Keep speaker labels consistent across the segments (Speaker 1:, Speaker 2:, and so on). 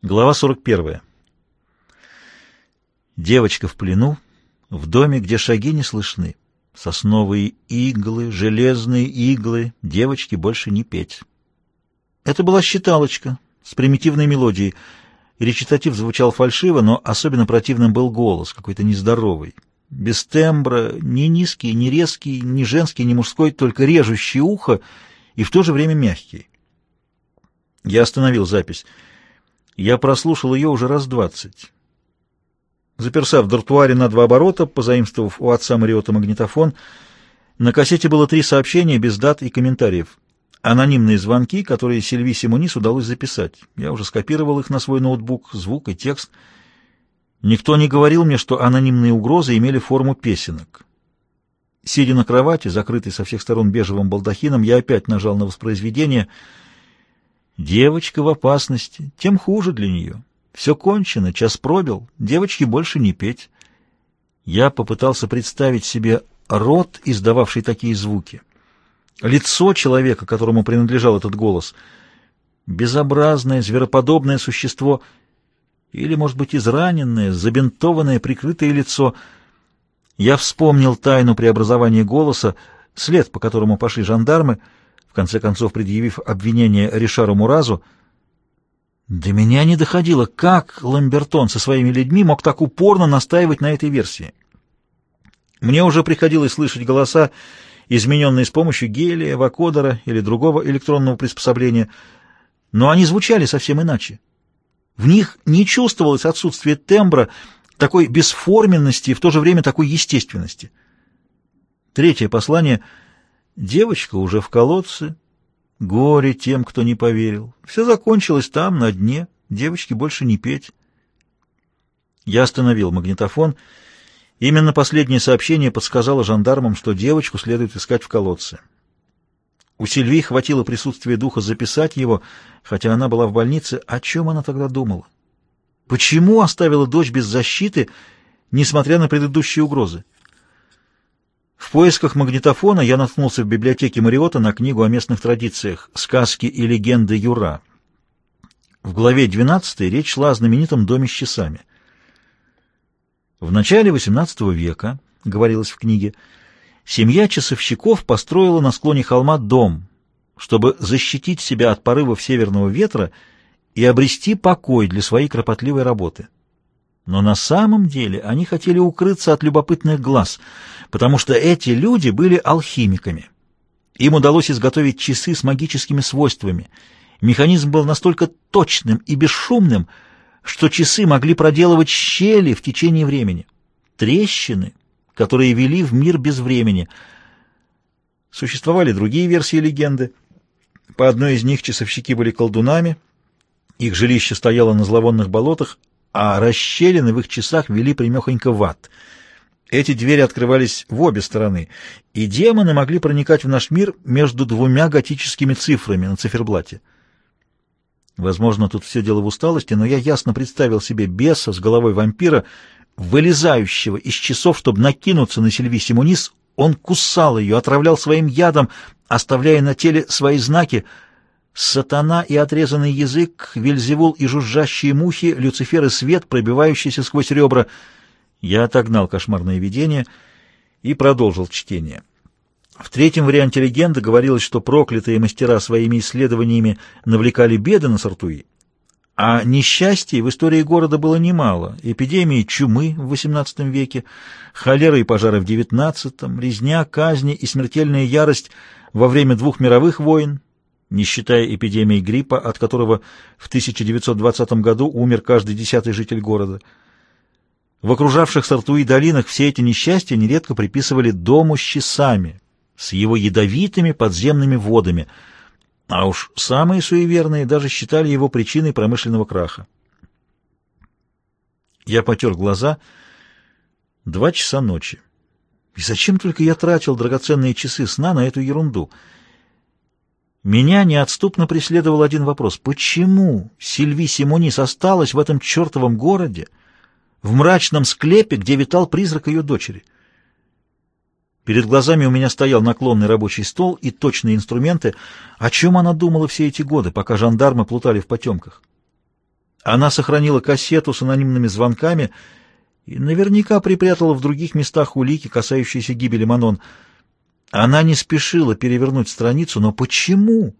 Speaker 1: Глава 41. Девочка в плену, в доме, где шаги не слышны. Сосновые иглы, железные иглы, девочке больше не петь. Это была считалочка с примитивной мелодией. Речитатив звучал фальшиво, но особенно противным был голос, какой-то нездоровый. Без тембра, ни низкий, ни резкий, ни женский, ни мужской, только режущий ухо и в то же время мягкий. Я остановил запись. Я прослушал ее уже раз 20. Заперся в дартуаре на 2 оборота, позаимствовав у отца Мариотта магнитофон. На кассете было 3 сообщения без дат и комментариев. Анонимные звонки, которые Сильви Симонис удалось записать. Я уже скопировал их на свой ноутбук, звук и текст. Никто не говорил мне, что анонимные угрозы имели форму песенок. Сидя на кровати, закрытой со всех сторон бежевым балдахином, я опять нажал на воспроизведение. Девочка в опасности, тем хуже для нее. Все кончено, час пробил, девочке больше не петь. Я попытался представить себе рот, издававший такие звуки. Лицо человека, которому принадлежал этот голос. Безобразное, звероподобное существо. Или, может быть, израненное, забинтованное, прикрытое лицо. Я вспомнил тайну преобразования голоса, след, по которому пошли жандармы, в конце концов предъявив обвинение Ришару Муразу. До меня не доходило, как Ламбертон со своими людьми мог так упорно настаивать на этой версии. Мне уже приходилось слышать голоса, измененные с помощью гелия, вакодера или другого электронного приспособления, но они звучали совсем иначе. В них не чувствовалось отсутствие тембра, такой бесформенности и в то же время такой естественности. Третье послание. Девочка уже в колодце. Горе тем, кто не поверил. Все закончилось там, на дне. Девочке больше не петь. Я остановил магнитофон. Именно последнее сообщение подсказало жандармам, что девочку следует искать в колодце. У Сильви хватило присутствия духа записать его, хотя она была в больнице. О чем она тогда думала? Почему оставила дочь без защиты, несмотря на предыдущие угрозы? В поисках магнитофона я наткнулся в библиотеке Мариотта на книгу о местных традициях «Сказки и легенды Юра». В главе 12 речь шла о знаменитом доме с часами. В начале XVIII века, говорилось в книге, семья часовщиков построила на склоне холма дом, чтобы защитить себя от порывов северного ветра и обрести покой для своей кропотливой работы. Но на самом деле они хотели укрыться от любопытных глаз, потому что эти люди были алхимиками. Им удалось изготовить часы с магическими свойствами. Механизм был настолько точным и бесшумным, что часы могли проделывать щели в течение времени, трещины, которые вели в мир без времени. Существовали другие версии легенды. По одной из них часовщики были колдунами, их жилище стояло на зловонных болотах, а расщелины в их часах вели прямехонько в ад. Эти двери открывались в обе стороны, и демоны могли проникать в наш мир между 2 готическими цифрами на циферблате. Возможно, тут все дело в усталости, но я ясно представил себе беса с головой вампира, вылезающего из часов, чтобы накинуться на Сильви Симонис. Он кусал ее, отравлял своим ядом, оставляя на теле свои знаки: сатана и отрезанный язык, Вельзевул и жужжащие мухи, Люцифер и свет, пробивающийся сквозь ребра. Я отогнал кошмарное видение и продолжил чтение. В третьем варианте легенды говорилось, что проклятые мастера своими исследованиями навлекали беды на Сартуи, а несчастий в истории города было немало. Эпидемии чумы в XVIII веке, холеры и пожары в XIX, резня, казни и смертельная ярость во время 2 мировых войн, не считая эпидемии гриппа, от которого в 1920 году умер каждый 10-й житель города. В окружавших Сартуи долинах все эти несчастья нередко приписывали дому с часами, с его ядовитыми подземными водами, а уж самые суеверные даже считали его причиной промышленного краха. Я потер глаза. 2 часа ночи. И зачем только я тратил драгоценные часы сна на эту ерунду? Меня неотступно преследовал один вопрос. Почему Сильви Симонис осталась в этом чертовом городе, в мрачном склепе, где витал призрак ее дочери? Перед глазами у меня стоял наклонный рабочий стол и точные инструменты. О чем она думала все эти годы, пока жандармы плутали в потемках? Она сохранила кассету с анонимными звонками и наверняка припрятала в других местах улики, касающиеся гибели Манон. Она не спешила перевернуть страницу, но почему?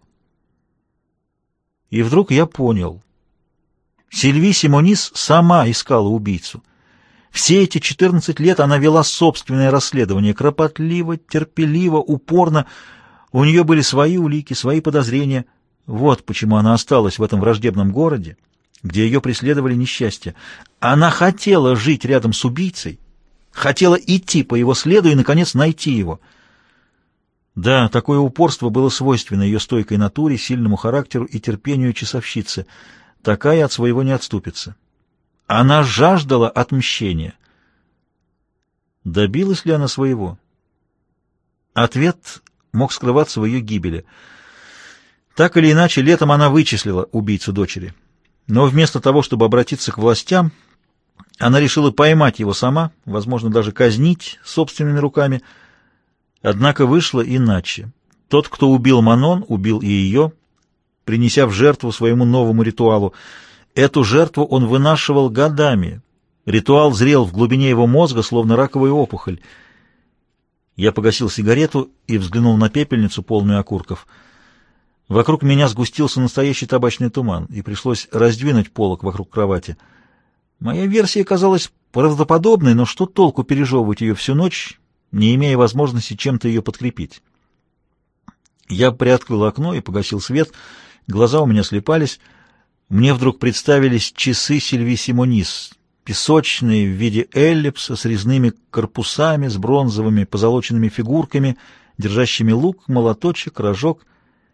Speaker 1: И вдруг я понял. Сильви Симонис сама искала убийцу. Все эти 14 лет она вела собственное расследование, кропотливо, терпеливо, упорно. У нее были свои улики, свои подозрения. Вот почему она осталась в этом враждебном городе, где ее преследовали несчастья. Она хотела жить рядом с убийцей, хотела идти по его следу и, наконец, найти его. Да, такое упорство было свойственно ее стойкой натуре, сильному характеру и терпению часовщицы. Такая от своего не отступится. Она жаждала отмщения. Добилась ли она своего? Ответ мог скрываться в ее гибели. Так или иначе, летом она вычислила убийцу дочери. Но вместо того, чтобы обратиться к властям, она решила поймать его сама, возможно, даже казнить собственными руками. Однако вышло иначе. Тот, кто убил Манон, убил и ее, принеся в жертву своему новому ритуалу. Эту жертву он вынашивал годами. Ритуал зрел в глубине его мозга, словно раковая опухоль. Я погасил сигарету и взглянул на пепельницу, полную окурков. Вокруг меня сгустился настоящий табачный туман, и пришлось раздвинуть полог вокруг кровати. Моя версия казалась правдоподобной, но что толку пережевывать ее всю ночь, не имея возможности чем-то ее подкрепить? Я приоткрыл окно и погасил свет, глаза у меня слепались. Мне вдруг представились часы Сильви Симонис, песочные в виде эллипса, с резными корпусами, с бронзовыми позолоченными фигурками, держащими лук, молоточек, рожок.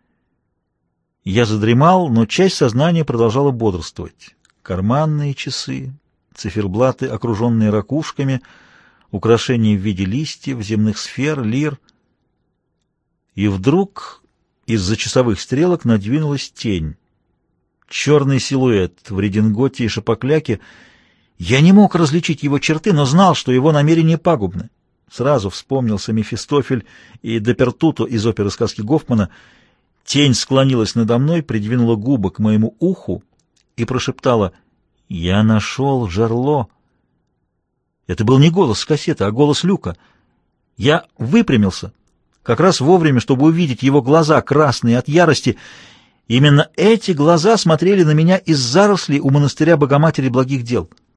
Speaker 1: Я задремал, но часть сознания продолжала бодрствовать. Карманные часы, циферблаты, окруженные ракушками, украшения в виде листьев, земных сфер, лир. И вдруг из-за часовых стрелок надвинулась тень. Черный силуэт в рединготе и шапокляке. Я не мог различить его черты, но знал, что его намерения пагубны. Сразу вспомнился Мефистофель и Депертуто из оперы сказки Гофмана. Тень склонилась надо мной, придвинула губы к моему уху и прошептала: «Я нашел жерло». Это был не голос с кассеты, а голос Люка. Я выпрямился, как раз вовремя, чтобы увидеть его глаза, красные от ярости. Именно эти глаза смотрели на меня из зарослей у монастыря Богоматери Благих Дел.